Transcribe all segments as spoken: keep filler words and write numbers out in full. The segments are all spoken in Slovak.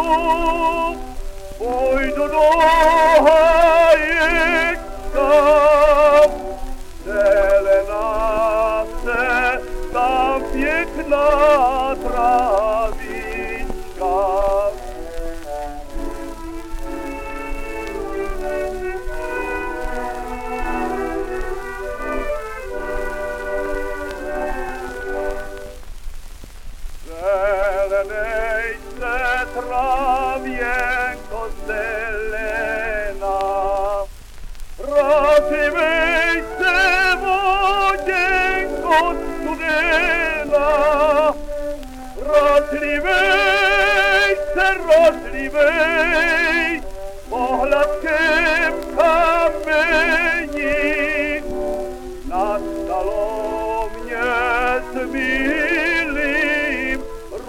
pôjdu do hájeka, zelená se tam pěkná trávička. Zelenej se trawienko zelena, rozlivej se wodzienko studena, rozlivej se, rozlivej po hladkém kameni, nastalo mě s milým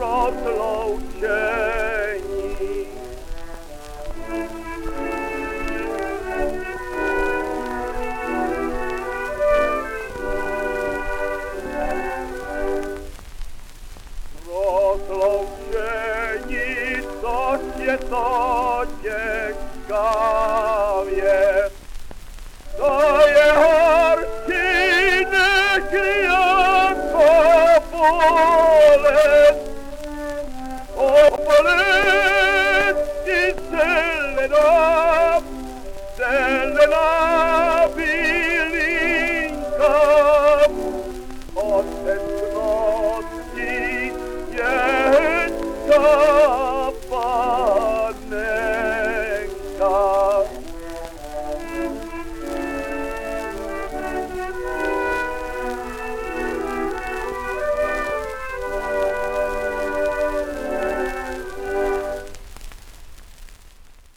rozloučení. Rozloučení, což je to těžkavě, to je horší než jako bolest.